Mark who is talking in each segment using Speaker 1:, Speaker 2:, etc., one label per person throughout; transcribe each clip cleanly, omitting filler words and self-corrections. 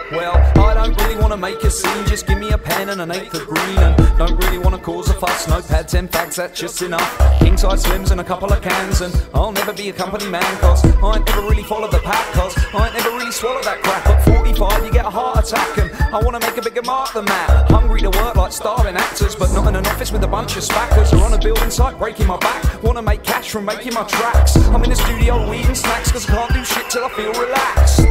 Speaker 1: Well, I don't really want to make a scene, just give me a pen and an eighth of green. And don't really want to cause a fuss, no pad, 10 fags, that's just enough. King size slims and a couple of cans, and I'll never be a company man, cause I ain't never really followed the pack, cause I ain't never really swallowed that crap. At 45 you get a heart attack, and I want to make a bigger mark than that. Hungry to work like starving actors, but not in an office with a bunch of spackers, or on a building site breaking my back. Want to make cash from making my tracks. I'm in the studio eating snacks, cause I can't do shit till I feel relaxed.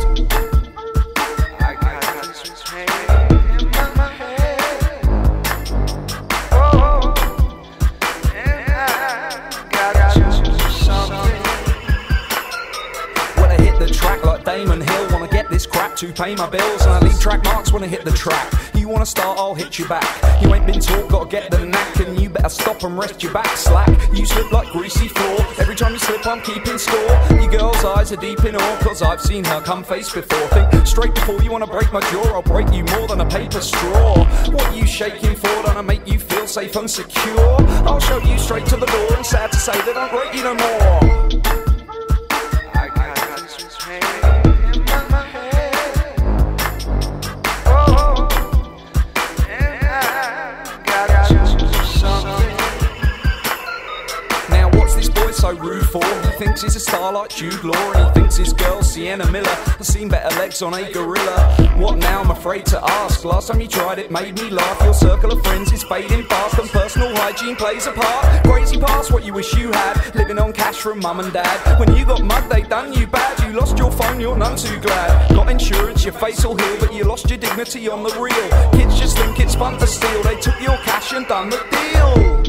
Speaker 1: Damon Hill, wanna get this crap to pay my bills, and I leave track marks when I hit the track. You wanna start, I'll hit you back. You ain't been taught, gotta get the knack, and you better stop and rest your back slack. You slip like greasy floor, every time you slip I'm keeping score. Your girl's eyes are deep in awe, cause I've seen her come face before. Think straight before you wanna break my jaw, I'll break you more than a paper straw. What you shaking for, don't I make you feel safe and secure? I'll show you straight to the door, and sad to say they don't rate you no more. So rude for, he thinks he's a star like Jude Law, and he thinks his girl's Sienna Miller. I've seen better legs on a gorilla. What now, I'm afraid to ask. Last time you tried it made me laugh. Your circle of friends is fading fast, and personal hygiene plays a part. Crazy past what you wish you had, living on cash from mum and dad. When you got mugged they done you bad, you lost your phone, you're none too glad. Got insurance, your face will heal, but you lost your dignity on the real. Kids just think it's fun to steal, they took your cash and done the deal.